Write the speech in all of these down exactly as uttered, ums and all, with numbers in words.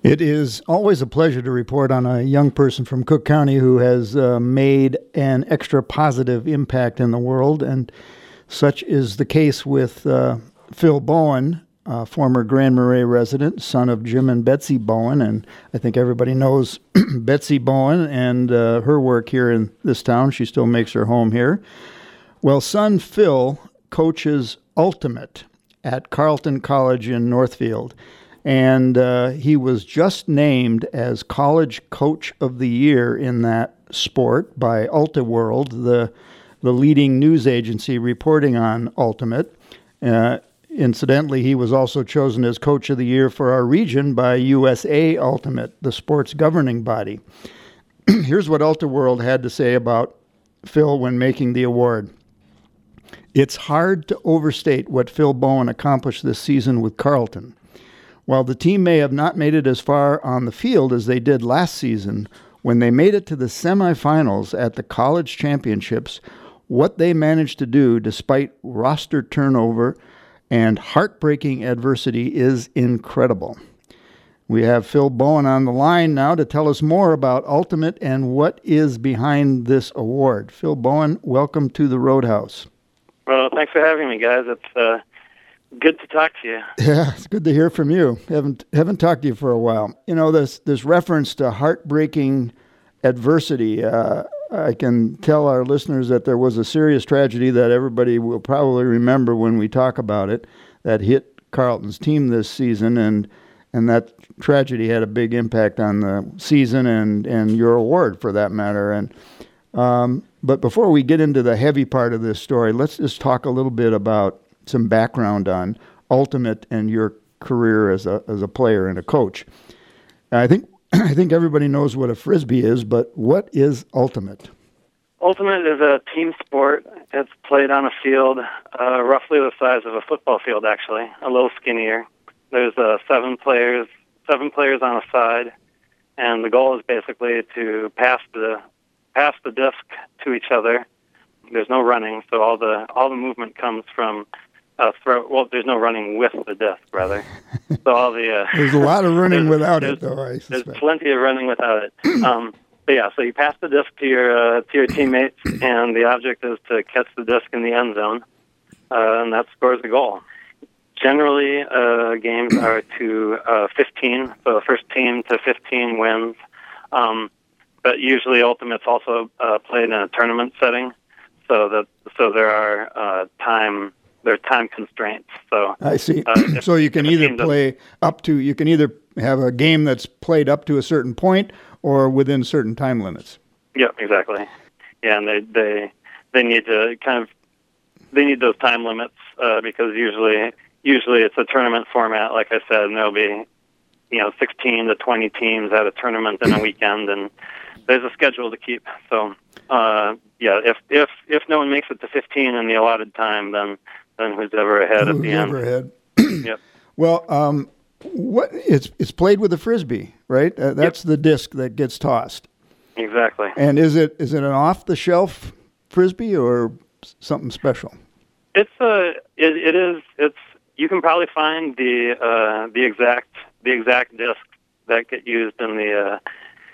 It is always a pleasure to report on a young person from Cook County who has uh, made an extra positive impact in the world, and such is the case with uh, Phil Bowen, uh, former Grand Marais resident, son of Jim and Betsy Bowen, and I think everybody knows Betsy Bowen and uh, her work here in this town. She still makes her home here. Well, son Phil coaches Ultimate at Carleton College in Northfield. And uh, he was just named as College Coach of the Year in that sport by Ultiworld, the the leading news agency reporting on Ultimate. Uh, incidentally, he was also chosen as Coach of the Year for our region by U S A Ultimate, the sports governing body. Here's what Ultiworld had to say about Phil when making the award. It's hard to overstate what Phil Bowen accomplished this season with Carleton. While the team may have not made it as far on the field as they did last season, when they made it to the semifinals at the college championships, what they managed to do despite roster turnover and heartbreaking adversity is incredible. We have Phil Bowen on the line now to tell us more about Ultimate and what is behind this award. Phil Bowen, welcome to the Roadhouse. Well, thanks for having me, guys. It's uh, good to talk to you. Yeah, it's good to hear from you. Haven't haven't talked to you for a while. You know, this this reference to heartbreaking adversity. Uh, I can tell our listeners that there was a serious tragedy that everybody will probably remember when we talk about it that hit Carleton's team this season, and and that tragedy had a big impact on the season and, and your award for that matter. And um, but before we get into the heavy part of this story, let's just talk a little bit about some background on Ultimate and your career as a as a player and a coach. I think I think everybody knows what a Frisbee is, but what is Ultimate? Ultimate is a team sport. It's played on a field uh, roughly the size of a football field, actually, a little skinnier. There's uh, seven players, seven players on a side, and the goal is basically to pass the pass the disc to each other. There's no running, so all the all the movement comes from uh, throw. Well, there's no running with the disc, rather. So all the uh, there's a lot of running without it, though. I there's plenty of running without it. Um, but yeah, so you pass the disc to your uh, to your teammates, and the object is to catch the disc in the end zone, uh, and that scores the goal. Generally, uh, games are to uh, fifteen, so the first team to fifteen wins. Um, but usually, Ultimate's also uh, played in a tournament setting. So that so there are uh, time there are time constraints. So I see. Uh, so you can either play up to you can either have a game that's played up to a certain point or within certain time limits. Yeah, exactly. Yeah, and they they they need to kind of they need those time limits uh, because usually usually it's a tournament format. Like I said, and there'll be you know sixteen to twenty teams at a tournament in a weekend, and there's a schedule to keep. So. Uh, yeah, if if if no one makes it to fifteen in the allotted time, then then who's ever ahead who's at the ever end? Ahead. Yep. Well, um, what it's it's played with a Frisbee, right? Uh, that's yep. the disc that gets tossed. Exactly. And is it is it an off the shelf Frisbee or something special? It's a it, it is it's you can probably find the uh, the exact the exact disc that get used in the. Uh,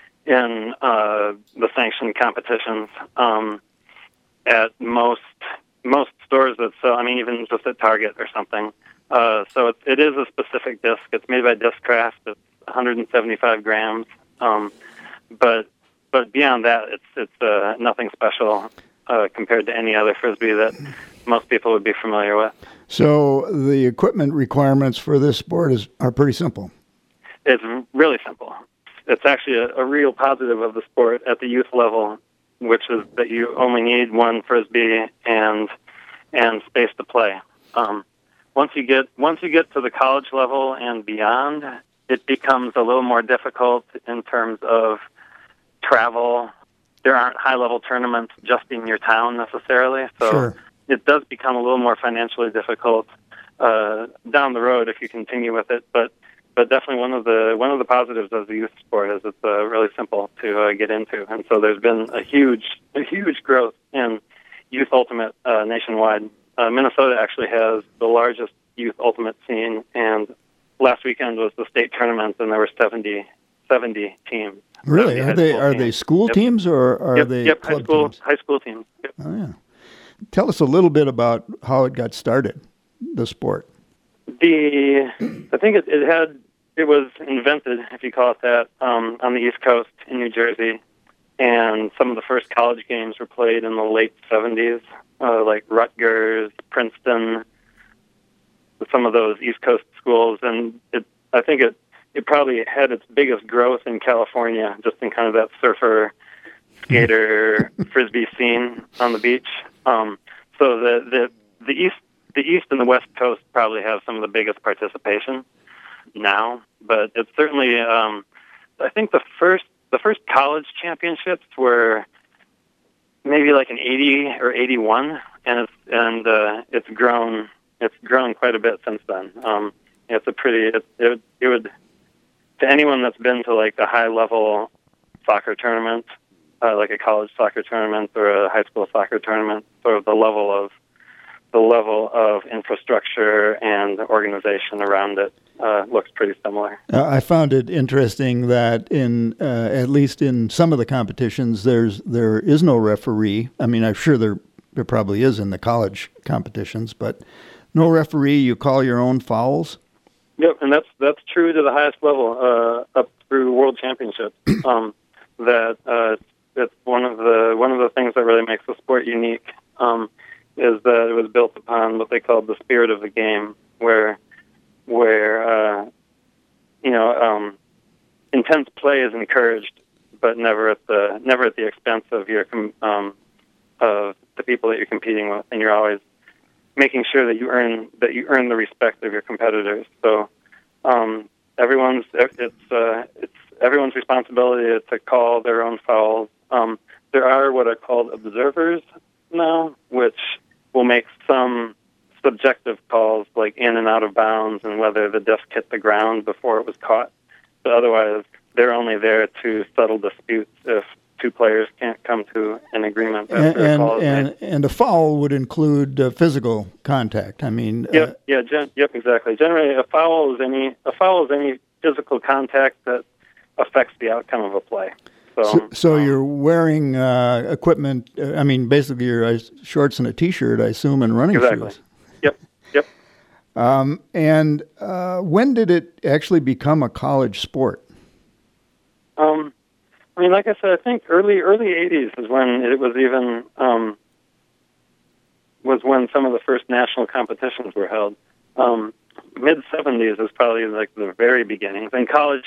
in uh, the sanctioned competitions um, at most most stores that sell, I mean, even just at Target or something. Uh, so it, it is a specific disc. It's made by Discraft. It's one hundred seventy-five grams. Um, but but beyond that, it's it's uh, nothing special uh, compared to any other Frisbee that most people would be familiar with. So the equipment requirements for this sport is are pretty simple. It's really simple. It's actually a, a real positive of the sport at the youth level, which is that you only need one Frisbee and and space to play. Um, once you get once you get to the college level and beyond, it becomes a little more difficult in terms of travel. There aren't high-level tournaments just in your town necessarily, so sure. It does become a little more financially difficult uh, down the road if you continue with it, but. But definitely one of the one of the positives of the youth sport is it's uh, really simple to uh, get into, and so there's been a huge a huge growth in youth ultimate uh, nationwide. Uh, Minnesota actually has the largest youth ultimate scene and last weekend was the state tournament, and there were seventy, seventy teams. Really? seventy Are high they school are teams. they school Yep. teams or are Yep, they yep, high club school teams? high school teams. Yep. Oh yeah. Tell us a little bit about how it got started, the sport. The I think it, it had it was invented, if you call it that, um, on the East Coast in New Jersey, and some of the first college games were played in the late seventies, uh, like Rutgers, Princeton, some of those East Coast schools, and it I think it it probably had its biggest growth in California, just in kind of that surfer, skater, frisbee scene on the beach. Um, so the the the east the east and the west coast probably have some of the biggest participation now, but it's certainly um, I think the first the first college championships were maybe like in eighty or eighty-one, and it's and uh, it's grown it's grown quite a bit since then. Um, it's a pretty it, it it would to anyone that's been to like a high level soccer tournament, uh, like a college soccer tournament or a high school soccer tournament, sort of the level of the level of infrastructure and organization around it uh, looks pretty similar. Uh, I found it interesting that in uh, at least in some of the competitions, there's there is no referee. I mean, I'm sure there there probably is in the college competitions, but no referee. You call your own fouls. Yep, and that's that's true to the highest level, uh, up through World Championships. Um, that uh, it's one of the one of the things that really makes the sport unique. Um, is that it was built upon what they called the spirit of the game, where where uh, you know um, intense play is encouraged, but never at the never at the expense of your com- um, of the people that you're competing with, and you're always making sure that you earn that you earn the respect of your competitors. So um, everyone's it's uh, it's everyone's responsibility to call their own fouls. Um, there are what are called observers now, which will make some subjective calls like in and out of bounds and whether the disc hit the ground before it was caught. But otherwise, they're only there to settle disputes if two players can't come to an agreement. And After a call is and, made. and a foul would include uh, physical contact. I mean, Yep, uh, yeah, gen- yep, exactly. Generally, a foul is any a foul is any physical contact that affects the outcome of a play. So, so, so um, you're wearing uh, equipment. Uh, I mean, basically, your uh, shorts and a T-shirt, I assume, and running exactly. shoes. Yep, yep. Um, and uh, when did it actually become a college sport? Um, I mean, like I said, I think early early eighties is when it was even um, was when some of the first national competitions were held. Um, Mid seventies is probably like the very beginnings. And college,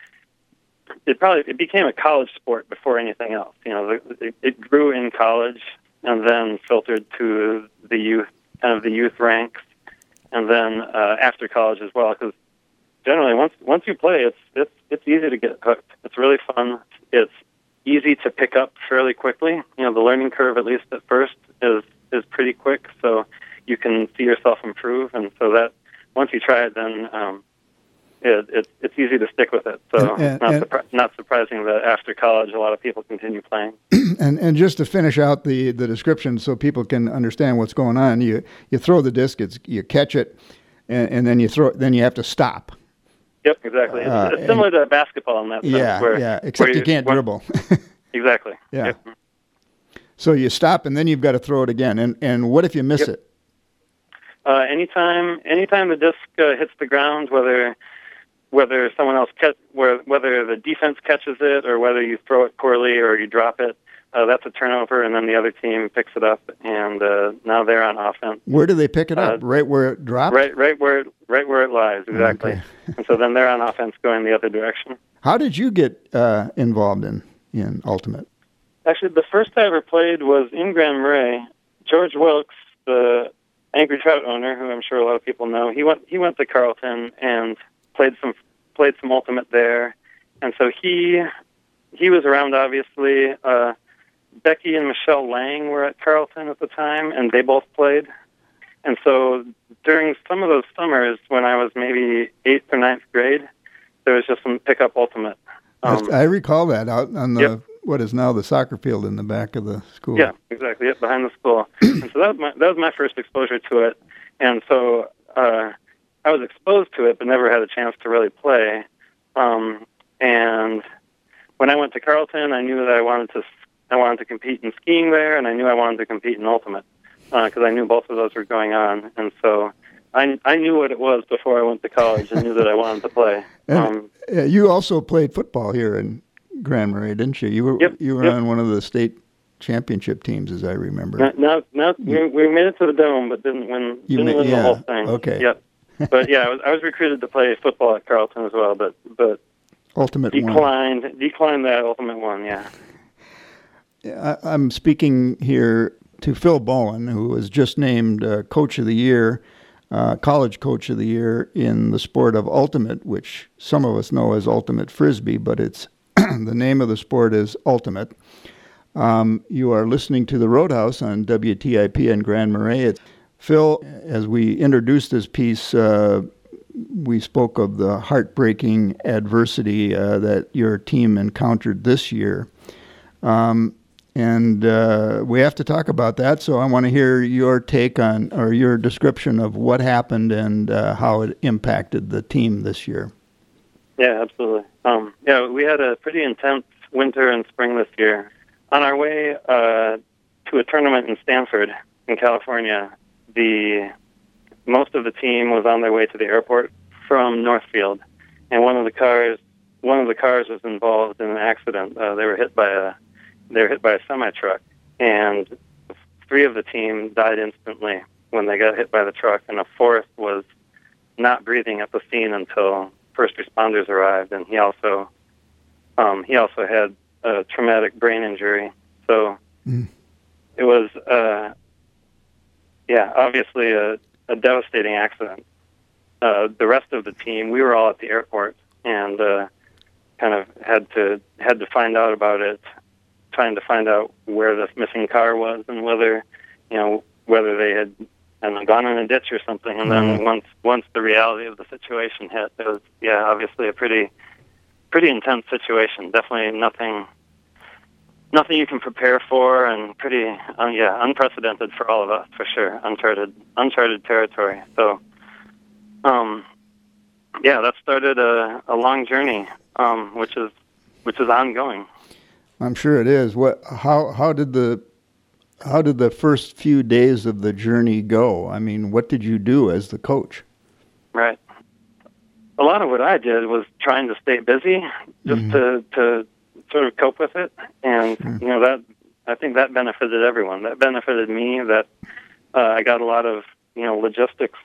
it probably it became a college sport before anything else. You know, it, it grew in college and then filtered to the youth, kind of the youth ranks, and then uh, after college as well. Because generally, once once you play, it's it's it's easy to get hooked. It's really fun. It's easy to pick up fairly quickly. You know, the learning curve, at least at first, is is pretty quick. So you can see yourself improve, and so that once you try it, then um, it, it it's easy to stick with it. So And- it's not and- surpri- not surprising that after college, a lot of people continue playing. And and just to finish out the, the description so people can understand what's going on, you you throw the disc, it's you catch it, and, and then you throw then you have to stop. Yep, exactly. It's, Uh, it's similar to basketball in that sense. Yeah, where, yeah. Except where you can't where- dribble. Exactly. Yeah. Yep. So you stop, and then you've got to throw it again. And and what if you miss Yep. it? Uh, anytime, anytime the disc uh, hits the ground, whether whether someone else catch, where, whether the defense catches it, or whether you throw it poorly or you drop it, uh, that's a turnover, and then the other team picks it up, and uh, now they're on offense. Where do they pick it up? Uh, Right where it dropped? Right, right where, right where it lies, exactly. Okay. And so then they're on offense, going the other direction. How did you get uh, involved in, in Ultimate? Actually, the first I ever played was in Grand Marais. George Wilkes, the Angry Trout owner, who I'm sure a lot of people know, he went he went to Carleton and played some played some Ultimate there, and so he he was around. Obviously, uh, Becky and Michelle Lang were at Carleton at the time, and they both played. And so during some of those summers, when I was maybe eighth or ninth grade, there was just some pickup Ultimate. Um, I recall that out on the Yep. what is now the soccer field in the back of the school. Yeah, exactly. Yep, behind the school. And so that was my that was my first exposure to it. And so uh, I was exposed to it, but never had a chance to really play. Um, and when I went to Carleton, I knew that I wanted to I wanted to compete in skiing there, and I knew I wanted to compete in ultimate because uh, I knew both of those were going on, and so I I knew what it was before I went to college and knew that I wanted to play. And um, uh, you also played football here in Grand Marais, didn't you? You were yep, you were yep. on one of the state championship teams, as I remember. No, no, no we, we made it to the Dome, but didn't win. You didn't ma- win yeah, the whole thing. Okay. Yep. But yeah, I was I was recruited to play football at Carleton as well, but but ultimate declined one. declined that ultimate one. Yeah. I, I'm speaking here to Phil Bowen, who was just named uh, Coach of the Year, uh, College Coach of the Year in the sport of ultimate, which some of us know as ultimate frisbee, but it's the name of the sport is ultimate. Um, you are listening to the Roadhouse on W T I P in Grand Marais. It's Phil, as we introduced this piece, uh, we spoke of the heartbreaking adversity uh, that your team encountered this year. Um, and uh, we have to talk about that, so I want to hear your take on, or your description of what happened and uh, how it impacted the team this year. Yeah, absolutely. Um, yeah, we had a pretty intense winter and spring this year. On our way uh, to a tournament in Stanford, in California, the most of the team was on their way to the airport from Northfield, and one of the cars, one of the cars was involved in an accident. Uh, they were hit by a, they were hit by a semi truck, and three of the team died instantly when they got hit by the truck, and a fourth was not breathing at the scene until first responders arrived, and he also, um, he also had a traumatic brain injury. So mm. it was. Uh, Yeah, obviously a, a devastating accident. Uh, the rest of the team, we were all at the airport and uh, kind of had to had to find out about it, trying to find out where this missing car was and whether, you know, whether they had I don't know, gone in a ditch or something. And then mm-hmm. once once the reality of the situation hit, it was yeah, obviously a pretty pretty intense situation. Definitely nothing. Nothing you can prepare for, and pretty, uh, yeah, unprecedented for all of us, for sure. Uncharted, uncharted territory. So, um, yeah, that started a, a long journey, um, which is, which is ongoing. I'm sure it is. What? How? How did the, how did the first few days of the journey go? I mean, what did you do as the coach? Right. A lot of what I did was trying to stay busy, just mm-hmm. to to. sort of cope with it, and you know that I think that benefited everyone. That benefited me. That uh, I got a lot of you know logistics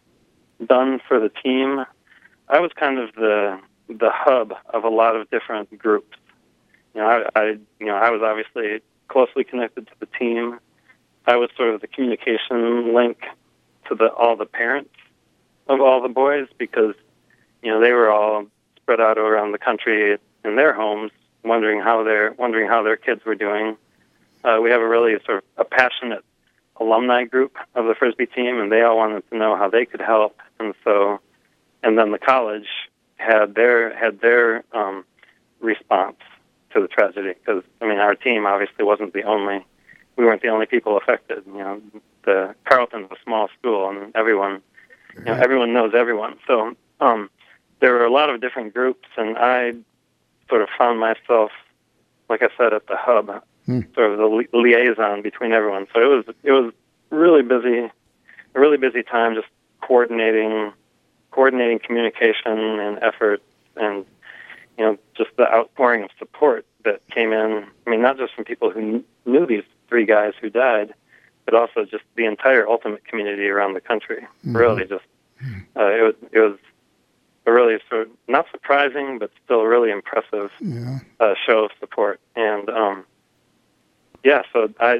done for the team. I was kind of the the hub of a lot of different groups. You know, I, I you know I was obviously closely connected to the team. I was sort of the communication link to the all the parents of all the boys because you know they were all spread out around the country in their homes, wondering how their wondering how their kids were doing. Uh, we have a really sort of a passionate alumni group of the Frisbee team, and they all wanted to know how they could help. And so, and then the college had their had their um, response to the tragedy because I mean our team obviously wasn't the only we weren't the only people affected. You know, the Carleton's a small school, and everyone you know everyone knows everyone. So um, there were a lot of different groups, and I sort of found myself, like I said, at the hub, hmm. sort of the li- liaison between everyone. So it was it was really busy, a really busy time, just coordinating, coordinating communication and effort, and you know, just the outpouring of support that came in. I mean, not just from people who kn- knew these three guys who died, but also just the entire ultimate community around the country. Mm-hmm. Really, just uh, it was it was. a really sort of not surprising, but still a really impressive yeah. uh, show of support. And um, yeah, so I.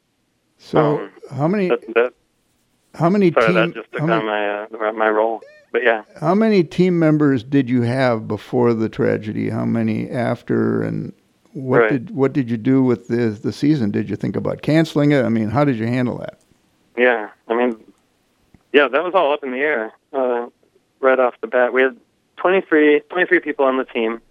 So um, how many? That, that, how many? Sorry, team, that just took on my uh, my role. But yeah. How many team members did you have before the tragedy? How many after? And what right. did what did you do with the the season? Did you think about canceling it? I mean, how did you handle that? Yeah, I mean, yeah, that was all up in the air. Uh, Right off the bat, we had twenty-three, twenty-three people on the team.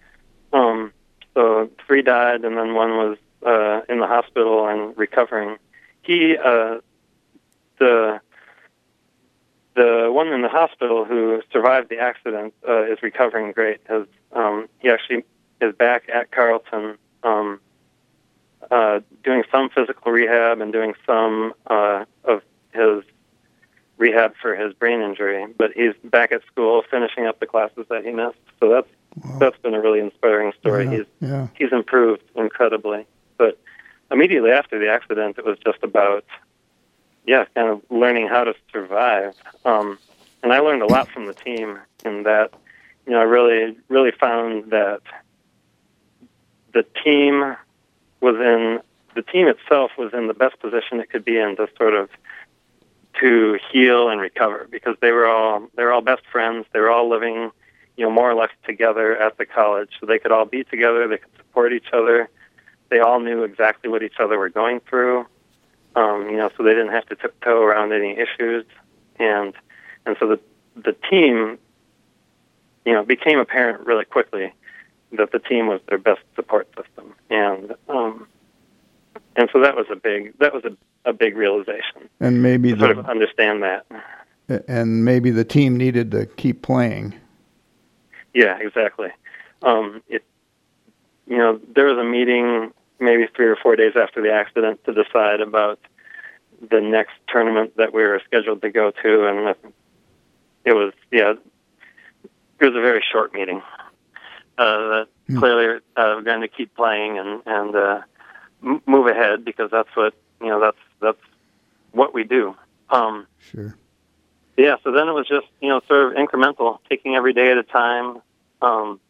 Um, so three died, and then one was uh, in the hospital and recovering. He, uh, the the one in the hospital who survived the accident uh, is recovering great. His, um, he actually is back at Carleton um, uh, doing some physical rehab and doing some uh, of his rehab for his brain injury. But he's back at school finishing up the classes that he missed. So that's wow. that's been a really inspiring story. Yeah, he's yeah. he's improved incredibly. But immediately after the accident, it was just about, yeah, kind of learning how to survive. Um, and I learned a lot from the team in that, you know, I really, really found that the team was in, the team itself was in the best position it could be in to sort of, to heal and recover, because they were all, they were all best friends. They were all living, you know, more or less together at the college. So they could all be together. They could support each other. They all knew exactly what each other were going through. Um, you know, so they didn't have to tiptoe around any issues, and and so the the team, you know, became apparent really quickly that the team was their best support system, and um, and so that was a big that was a, a big realization, and maybe to the, sort of understand that, and maybe the team needed to keep playing. Yeah, exactly. Um, it, you know, there was a meeting maybe three or four days after the accident to decide about the next tournament that we were scheduled to go to, and it was, yeah, it was a very short meeting. Uh, that mm. clearly uh, we're going to keep playing and and uh, m- move ahead, because that's what, you know, that's that's what we do. Um, sure. Yeah. So then it was just, you know, sort of incremental, taking every day at a time. Um,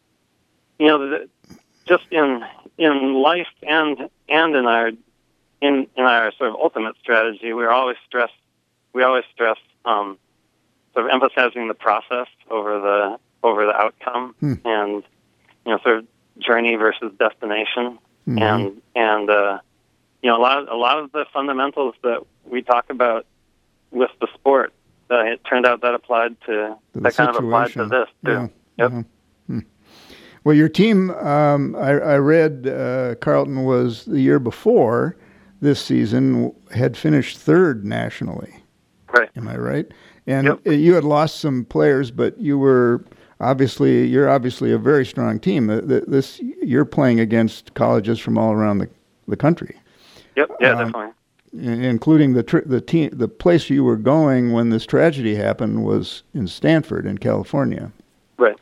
you know, the, just in in life and and in our in in our sort of ultimate strategy, we always stress we always stress um, sort of emphasizing the process over the over the outcome, hmm. and you know, sort of journey versus destination, mm-hmm. and and uh, you know, a lot of, a lot of the fundamentals that we talk about with the sport, uh, it turned out that applied to, to that kind of applied to this too. Yeah. Yep. Uh-huh. Hmm. Well, your team, um, I, I read uh, Carleton was the year before this season had finished third nationally. Right. Am I right? And yep. you had lost some players, but you were obviously you're obviously a very strong team. This you're playing against colleges from all around the the country. Yep. Yeah, um, definitely. Including the tr- the team, the place you were going when this tragedy happened was in Stanford, in California. Right.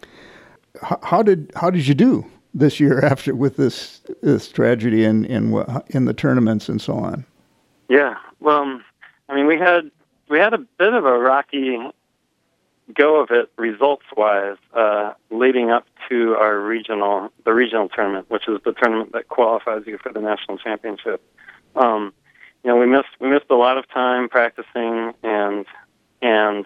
How, how did how did you do this year after with this this tragedy in in in the tournaments and so on? Yeah. Well, I mean, we had we had a bit of a rocky go of it results wise, uh, leading up to our regional the regional tournament, which is the tournament that qualifies you for the national championship. Um, you know, we missed we missed a lot of time practicing, and and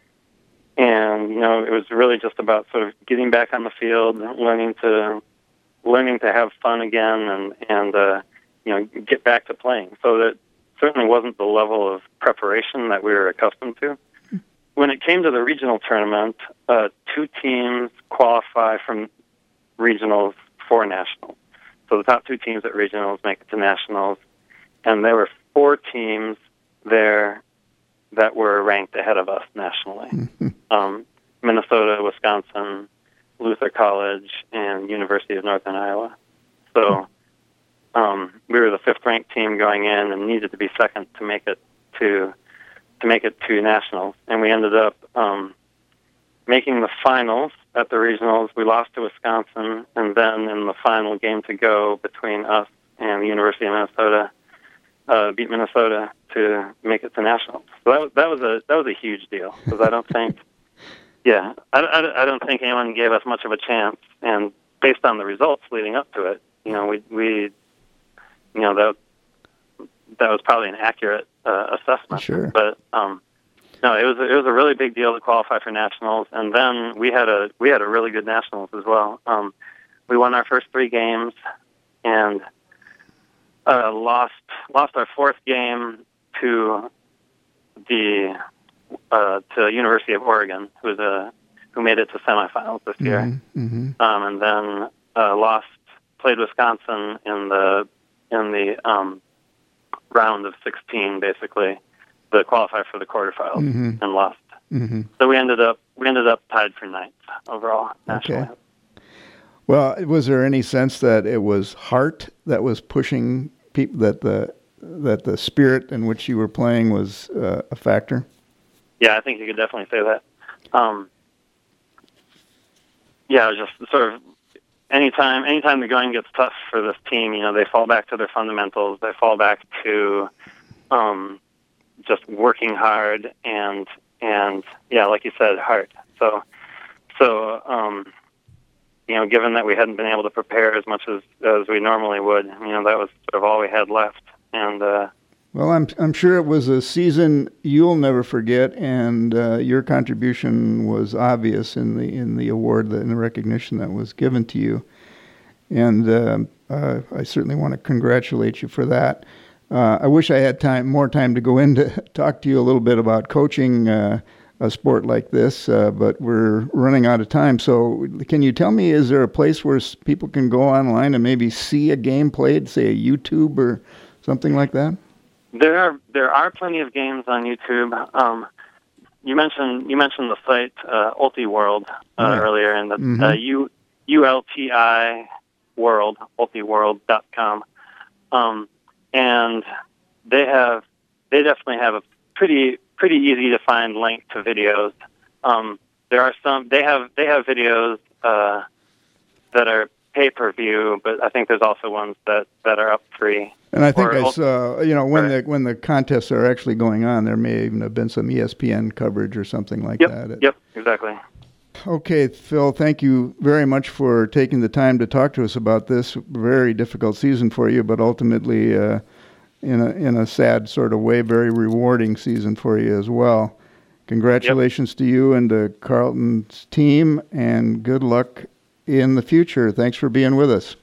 and you know, it was really just about sort of getting back on the field, learning to learning to have fun again, and and uh, you know, get back to playing. So that certainly wasn't the level of preparation that we were accustomed to. When it came to the regional tournament, uh, two teams qualify from regionals for nationals. So the top two teams at regionals make it to nationals, and there were four teams there that were ranked ahead of us nationally. Mm-hmm. Um, Minnesota, Wisconsin, Luther College, and University of Northern Iowa. So um, we were the fifth-ranked team going in and needed to be second to make it to to make it to nationals, and we ended up um, making the finals at the regionals. We lost to Wisconsin, and then in the final game to go between us and the University of Minnesota, uh, beat Minnesota to make it to nationals. So that was, that was a that was a huge deal, because I don't think, yeah, I, I, I don't think anyone gave us much of a chance, and based on the results leading up to it, you know, we we, you know, that that was probably an accurate uh, assessment. Sure. But um, no, it was it was a really big deal to qualify for nationals, and then we had a we had a really good nationals as well. Um, we won our first three games, and uh, lost lost our fourth game to the uh, to University of Oregon, who was a who made it to semifinals this year, mm-hmm. Mm-hmm. Um, and then uh, lost played Wisconsin in the in the um, round of sixteen, basically, the qualify for the quarterfinals mm-hmm. and lost. Mm-hmm. So we ended up we ended up tied for ninth overall nationally. Okay. Well, was there any sense that it was heart that was pushing people, that the that the spirit in which you were playing was uh, a factor? Yeah, I think you could definitely say that. Um, yeah, it was just sort of anytime anytime the going gets tough for this team, you know, they fall back to their fundamentals. They fall back to um, just working hard and and yeah, like you said, heart. So so. Um, You know, given that we hadn't been able to prepare as much as, as we normally would, you know, that was sort of all we had left. And uh, well, I'm I'm sure it was a season you'll never forget, and uh, your contribution was obvious in the in the award, in the recognition that was given to you. And uh, uh, I certainly want to congratulate you for that. Uh, I wish I had time, more time to go in to talk to you a little bit about coaching Uh, a sport like this, uh, but we're running out of time. So can you tell me, is there a place where people can go online and maybe see a game played, say a YouTube or something like that? There are there are plenty of games on YouTube. Um, you mentioned you mentioned the site uh, Ultiworld uh, yeah. earlier, and the mm-hmm. uh, U U L T I World ultiworld dot com, um, and they have they definitely have a pretty pretty easy to find link to videos. Um, there are some they have they have videos uh, that are pay per view, but I think there's also ones that, that are up free. And I think or, I saw, you know, when right. the when the contests are actually going on, there may even have been some E S P N coverage or something like yep, that. Yep, exactly. Okay, Phil, thank you very much for taking the time to talk to us about this very difficult season for you, but ultimately, uh, in a in a sad sort of way, very rewarding season for you as well. Congratulations yep. to you and to Carleton's team, and good luck in the future. Thanks for being with us.